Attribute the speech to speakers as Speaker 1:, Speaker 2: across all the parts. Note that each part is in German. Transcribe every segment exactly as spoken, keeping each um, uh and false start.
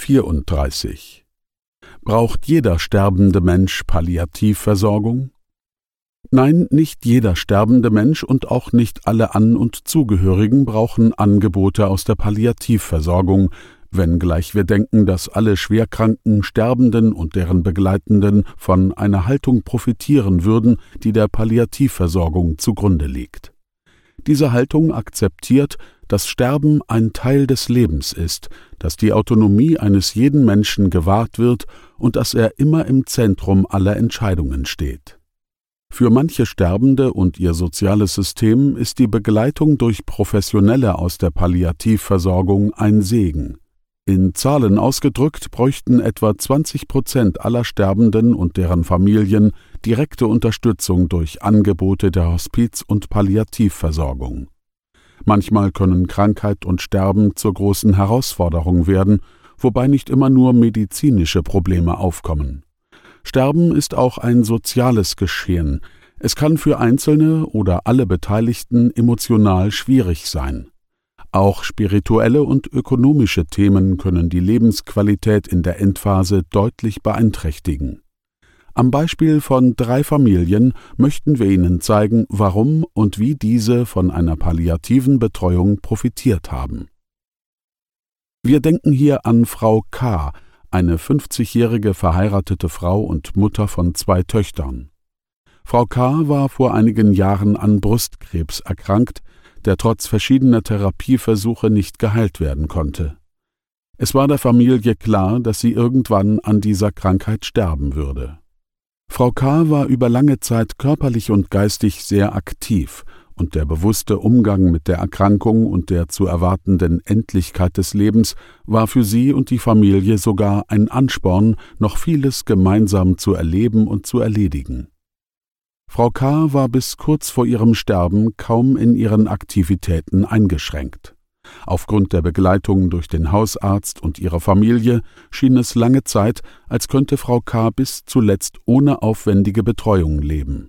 Speaker 1: vierunddreißig. Braucht jeder sterbende Mensch Palliativversorgung? Nein, nicht jeder sterbende Mensch und auch nicht alle An- und Zugehörigen brauchen Angebote aus der Palliativversorgung, wenngleich wir denken, dass alle schwerkranken Sterbenden und deren Begleitenden von einer Haltung profitieren würden, die der Palliativversorgung zugrunde liegt. Diese Haltung akzeptiert, dass Sterben ein Teil des Lebens ist, dass die Autonomie eines jeden Menschen gewahrt wird und dass er immer im Zentrum aller Entscheidungen steht. Für manche Sterbende und ihr soziales System ist die Begleitung durch Professionelle aus der Palliativversorgung ein Segen. In Zahlen ausgedrückt bräuchten etwa zwanzig Prozent aller Sterbenden und deren Familien direkte Unterstützung durch Angebote der Hospiz- und Palliativversorgung. Manchmal können Krankheit und Sterben zur großen Herausforderung werden, wobei nicht immer nur medizinische Probleme aufkommen. Sterben ist auch ein soziales Geschehen. Es kann für Einzelne oder alle Beteiligten emotional schwierig sein. Auch spirituelle und ökonomische Themen können die Lebensqualität in der Endphase deutlich beeinträchtigen. Am Beispiel von drei Familien möchten wir Ihnen zeigen, warum und wie diese von einer palliativen Betreuung profitiert haben. Wir denken hier an Frau K., eine fünfzigjährige verheiratete Frau und Mutter von zwei Töchtern. Frau K. war vor einigen Jahren an Brustkrebs erkrankt, der trotz verschiedener Therapieversuche nicht geheilt werden konnte. Es war der Familie klar, dass sie irgendwann an dieser Krankheit sterben würde. Frau K. war über lange Zeit körperlich und geistig sehr aktiv, und der bewusste Umgang mit der Erkrankung und der zu erwartenden Endlichkeit des Lebens war für sie und die Familie sogar ein Ansporn, noch vieles gemeinsam zu erleben und zu erledigen. Frau K. war bis kurz vor ihrem Sterben kaum in ihren Aktivitäten eingeschränkt. Aufgrund der Begleitung durch den Hausarzt und ihre Familie schien es lange Zeit, als könnte Frau K. bis zuletzt ohne aufwendige Betreuung leben.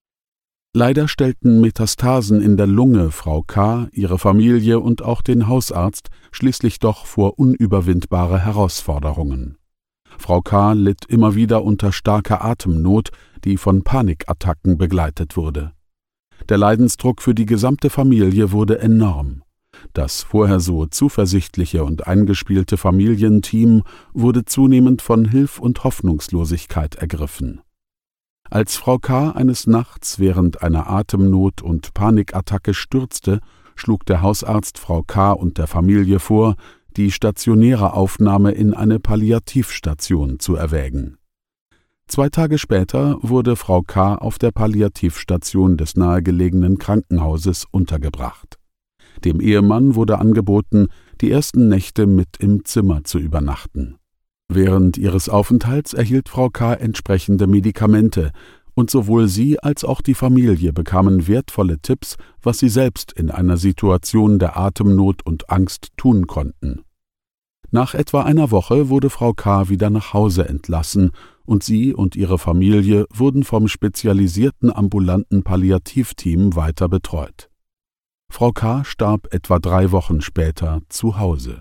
Speaker 1: Leider stellten Metastasen in der Lunge Frau K., ihre Familie und auch den Hausarzt schließlich doch vor unüberwindbare Herausforderungen. Frau K. litt immer wieder unter starker Atemnot, die von Panikattacken begleitet wurde. Der Leidensdruck für die gesamte Familie wurde enorm. Das vorher so zuversichtliche und eingespielte Familienteam wurde zunehmend von Hilf- und Hoffnungslosigkeit ergriffen. Als Frau K. eines Nachts während einer Atemnot- und Panikattacke stürzte, schlug der Hausarzt Frau K. und der Familie vor, die stationäre Aufnahme in eine Palliativstation zu erwägen. Zwei Tage später wurde Frau K. auf der Palliativstation des nahegelegenen Krankenhauses untergebracht. Dem Ehemann wurde angeboten, die ersten Nächte mit im Zimmer zu übernachten. Während ihres Aufenthalts erhielt Frau K. entsprechende Medikamente, und sowohl sie als auch die Familie bekamen wertvolle Tipps, was sie selbst in einer Situation der Atemnot und Angst tun konnten. Nach etwa einer Woche wurde Frau K. wieder nach Hause entlassen, und sie und ihre Familie wurden vom spezialisierten ambulanten Palliativteam weiter betreut. Frau K. starb etwa drei Wochen später zu Hause.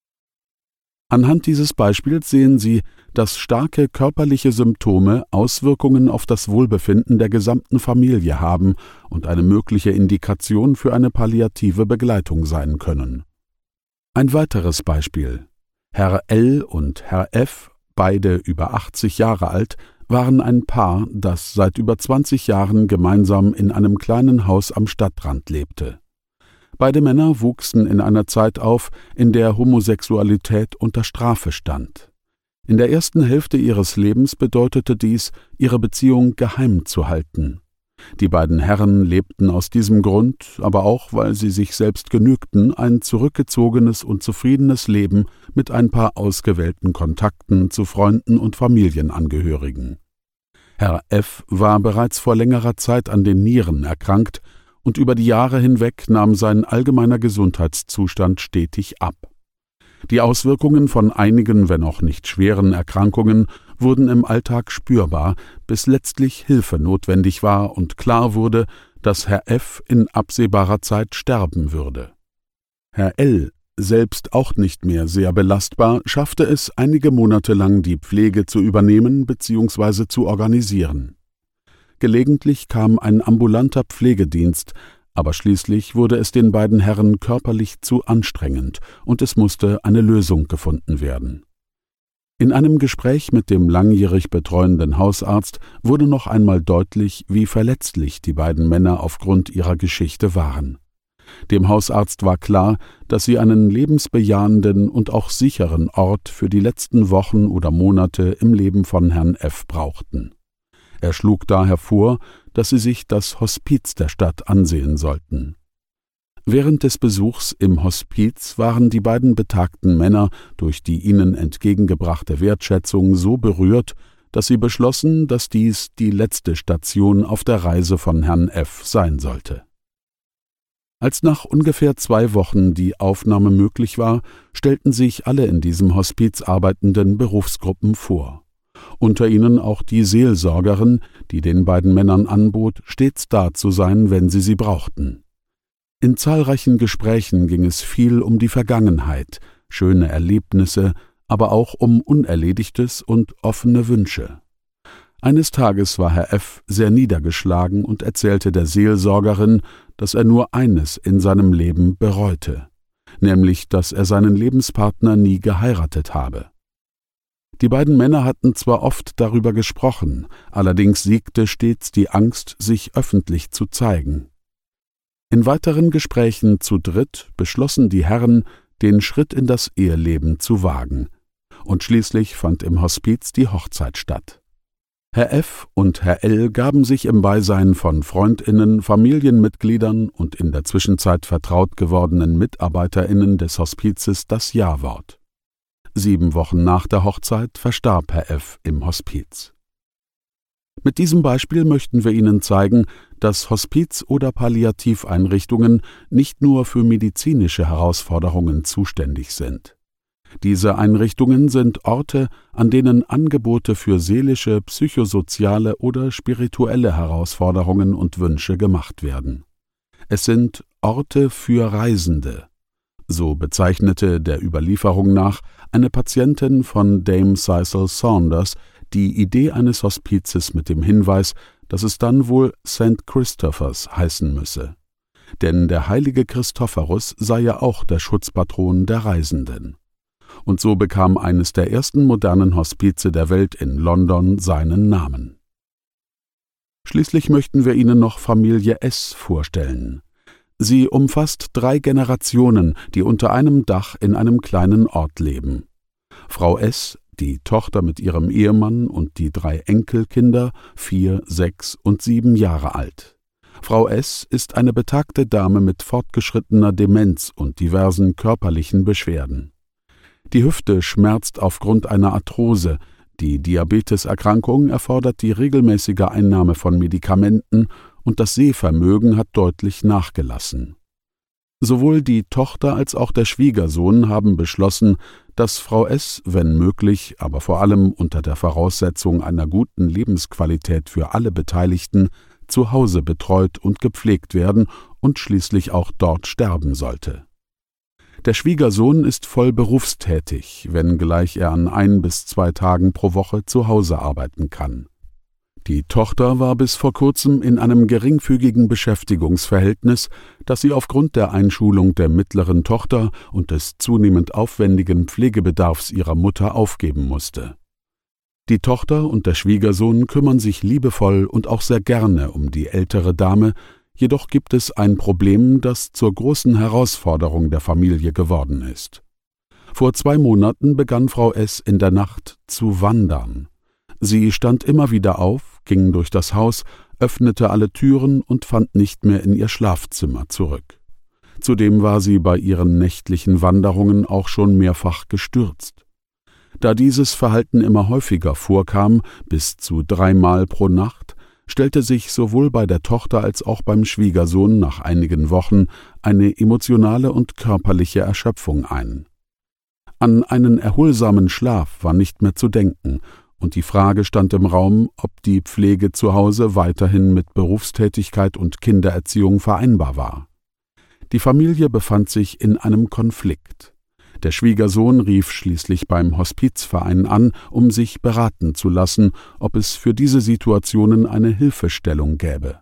Speaker 1: Anhand dieses Beispiels sehen Sie, dass starke körperliche Symptome Auswirkungen auf das Wohlbefinden der gesamten Familie haben und eine mögliche Indikation für eine palliative Begleitung sein können. Ein weiteres Beispiel: Herr L. und Herr F., beide über achtzig Jahre alt, waren ein Paar, das seit über zwanzig Jahren gemeinsam in einem kleinen Haus am Stadtrand lebte. Beide Männer wuchsen in einer Zeit auf, in der Homosexualität unter Strafe stand. In der ersten Hälfte ihres Lebens bedeutete dies, ihre Beziehung geheim zu halten. Die beiden Herren lebten aus diesem Grund, aber auch, weil sie sich selbst genügten, ein zurückgezogenes und zufriedenes Leben mit ein paar ausgewählten Kontakten zu Freunden und Familienangehörigen. Herr F. war bereits vor längerer Zeit an den Nieren erkrankt, und über die Jahre hinweg nahm sein allgemeiner Gesundheitszustand stetig ab. Die Auswirkungen von einigen, wenn auch nicht schweren Erkrankungen wurden im Alltag spürbar, bis letztlich Hilfe notwendig war und klar wurde, dass Herr F. in absehbarer Zeit sterben würde. Herr L. selbst auch nicht mehr sehr belastbar, schaffte es einige Monate lang, die Pflege zu übernehmen bzw. zu organisieren. Gelegentlich kam ein ambulanter Pflegedienst, aber schließlich wurde es den beiden Herren körperlich zu anstrengend und es musste eine Lösung gefunden werden. In einem Gespräch mit dem langjährig betreuenden Hausarzt wurde noch einmal deutlich, wie verletzlich die beiden Männer aufgrund ihrer Geschichte waren. Dem Hausarzt war klar, dass sie einen lebensbejahenden und auch sicheren Ort für die letzten Wochen oder Monate im Leben von Herrn F. brauchten. Er schlug daher vor, dass sie sich das Hospiz der Stadt ansehen sollten. Während des Besuchs im Hospiz waren die beiden betagten Männer durch die ihnen entgegengebrachte Wertschätzung so berührt, dass sie beschlossen, dass dies die letzte Station auf der Reise von Herrn F. sein sollte. Als nach ungefähr zwei Wochen die Aufnahme möglich war, stellten sich alle in diesem Hospiz arbeitenden Berufsgruppen vor. Unter ihnen auch die Seelsorgerin, die den beiden Männern anbot, stets da zu sein, wenn sie sie brauchten. In zahlreichen Gesprächen ging es viel um die Vergangenheit, schöne Erlebnisse, aber auch um Unerledigtes und offene Wünsche. Eines Tages war Herr F. sehr niedergeschlagen und erzählte der Seelsorgerin, dass er nur eines in seinem Leben bereute, nämlich, dass er seinen Lebenspartner nie geheiratet habe. Die beiden Männer hatten zwar oft darüber gesprochen, allerdings siegte stets die Angst, sich öffentlich zu zeigen. In weiteren Gesprächen zu dritt beschlossen die Herren, den Schritt in das Eheleben zu wagen, und schließlich fand im Hospiz die Hochzeit statt. Herr F. und Herr L. gaben sich im Beisein von FreundInnen, Familienmitgliedern und in der Zwischenzeit vertraut gewordenen MitarbeiterInnen des Hospizes das Ja-Wort. Sieben Wochen nach der Hochzeit verstarb Herr F. im Hospiz. Mit diesem Beispiel möchten wir Ihnen zeigen, dass Hospiz- oder Palliativeinrichtungen nicht nur für medizinische Herausforderungen zuständig sind. Diese Einrichtungen sind Orte, an denen Angebote für seelische, psychosoziale oder spirituelle Herausforderungen und Wünsche gemacht werden. Es sind Orte für Reisende. So bezeichnete der Überlieferung nach eine Patientin von Dame Cecil Saunders die Idee eines Hospizes mit dem Hinweis, dass es dann wohl Sankt Christophers heißen müsse. Denn der heilige Christophorus sei ja auch der Schutzpatron der Reisenden. Und so bekam eines der ersten modernen Hospize der Welt in London seinen Namen. Schließlich möchten wir Ihnen noch Familie S. vorstellen. Sie umfasst drei Generationen, die unter einem Dach in einem kleinen Ort leben. Frau S., die Tochter mit ihrem Ehemann und die drei Enkelkinder, vier, sechs und sieben Jahre alt. Frau S. ist eine betagte Dame mit fortgeschrittener Demenz und diversen körperlichen Beschwerden. Die Hüfte schmerzt aufgrund einer Arthrose, die Diabeteserkrankung erfordert die regelmäßige Einnahme von Medikamenten und das Sehvermögen hat deutlich nachgelassen. Sowohl die Tochter als auch der Schwiegersohn haben beschlossen, dass Frau S., wenn möglich, aber vor allem unter der Voraussetzung einer guten Lebensqualität für alle Beteiligten, zu Hause betreut und gepflegt werden und schließlich auch dort sterben sollte. Der Schwiegersohn ist voll berufstätig, wenngleich er an ein bis zwei Tagen pro Woche zu Hause arbeiten kann. Die Tochter war bis vor kurzem in einem geringfügigen Beschäftigungsverhältnis, das sie aufgrund der Einschulung der mittleren Tochter und des zunehmend aufwendigen Pflegebedarfs ihrer Mutter aufgeben musste. Die Tochter und der Schwiegersohn kümmern sich liebevoll und auch sehr gerne um die ältere Dame, jedoch gibt es ein Problem, das zur großen Herausforderung der Familie geworden ist. Vor zwei Monaten begann Frau S. in der Nacht zu wandern. Sie stand immer wieder auf, ging durch das Haus, öffnete alle Türen und fand nicht mehr in ihr Schlafzimmer zurück. Zudem war sie bei ihren nächtlichen Wanderungen auch schon mehrfach gestürzt. Da dieses Verhalten immer häufiger vorkam, bis zu dreimal pro Nacht, stellte sich sowohl bei der Tochter als auch beim Schwiegersohn nach einigen Wochen eine emotionale und körperliche Erschöpfung ein. An einen erholsamen Schlaf war nicht mehr zu denken, und die Frage stand im Raum, ob die Pflege zu Hause weiterhin mit Berufstätigkeit und Kindererziehung vereinbar war. Die Familie befand sich in einem Konflikt. Der Schwiegersohn rief schließlich beim Hospizverein an, um sich beraten zu lassen, ob es für diese Situationen eine Hilfestellung gäbe.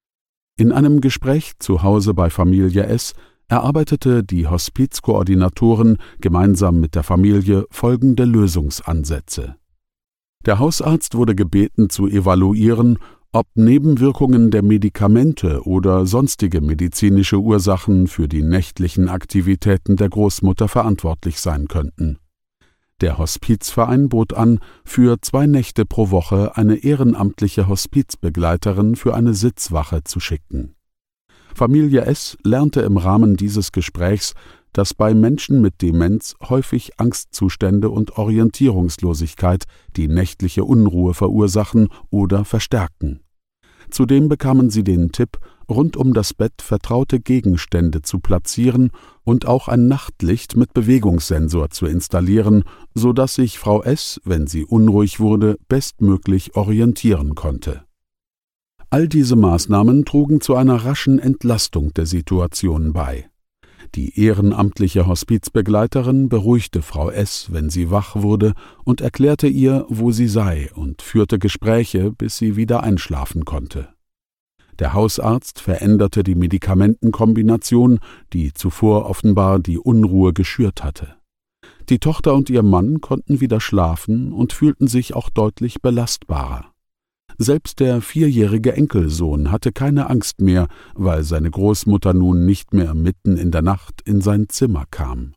Speaker 1: In einem Gespräch zu Hause bei Familie S. erarbeitete die Hospizkoordinatoren gemeinsam mit der Familie folgende Lösungsansätze. Der Hausarzt wurde gebeten zu evaluieren, ob Nebenwirkungen der Medikamente oder sonstige medizinische Ursachen für die nächtlichen Aktivitäten der Großmutter verantwortlich sein könnten. Der Hospizverein bot an, für zwei Nächte pro Woche eine ehrenamtliche Hospizbegleiterin für eine Sitzwache zu schicken. Familie S. lernte im Rahmen dieses Gesprächs, dass bei Menschen mit Demenz häufig Angstzustände und Orientierungslosigkeit die nächtliche Unruhe verursachen oder verstärken. Zudem bekamen sie den Tipp, rund um das Bett vertraute Gegenstände zu platzieren und auch ein Nachtlicht mit Bewegungssensor zu installieren, so dass sich Frau S., wenn sie unruhig wurde, bestmöglich orientieren konnte. All diese Maßnahmen trugen zu einer raschen Entlastung der Situation bei. Die ehrenamtliche Hospizbegleiterin beruhigte Frau S., wenn sie wach wurde, und erklärte ihr, wo sie sei, und führte Gespräche, bis sie wieder einschlafen konnte. Der Hausarzt veränderte die Medikamentenkombination, die zuvor offenbar die Unruhe geschürt hatte. Die Tochter und ihr Mann konnten wieder schlafen und fühlten sich auch deutlich belastbarer. Selbst der vierjährige Enkelsohn hatte keine Angst mehr, weil seine Großmutter nun nicht mehr mitten in der Nacht in sein Zimmer kam.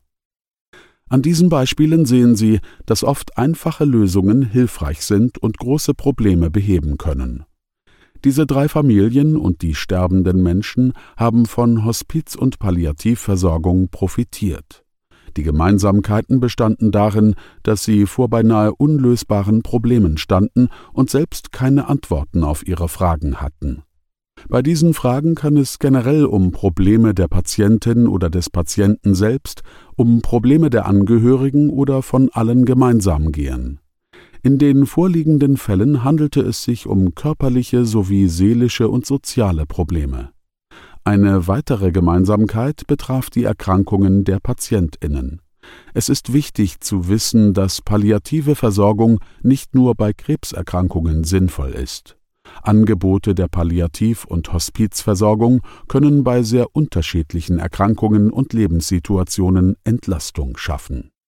Speaker 1: An diesen Beispielen sehen Sie, dass oft einfache Lösungen hilfreich sind und große Probleme beheben können. Diese drei Familien und die sterbenden Menschen haben von Hospiz- und Palliativversorgung profitiert. Die Gemeinsamkeiten bestanden darin, dass sie vor beinahe unlösbaren Problemen standen und selbst keine Antworten auf ihre Fragen hatten. Bei diesen Fragen kann es generell um Probleme der Patientin oder des Patienten selbst, um Probleme der Angehörigen oder von allen gemeinsam gehen. In den vorliegenden Fällen handelte es sich um körperliche sowie seelische und soziale Probleme. Eine weitere Gemeinsamkeit betraf die Erkrankungen der PatientInnen. Es ist wichtig zu wissen, dass palliative Versorgung nicht nur bei Krebserkrankungen sinnvoll ist. Angebote der Palliativ- und Hospizversorgung können bei sehr unterschiedlichen Erkrankungen und Lebenssituationen Entlastung schaffen.